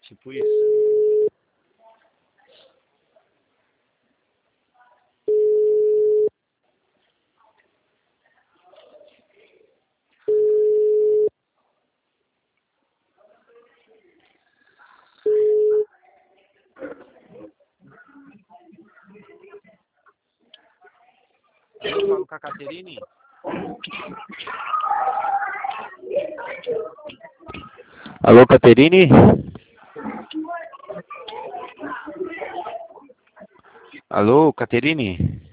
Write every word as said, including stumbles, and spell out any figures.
Tipo isso. Eu falo com a Caterine. Alô, Caterine? Alô, Caterine?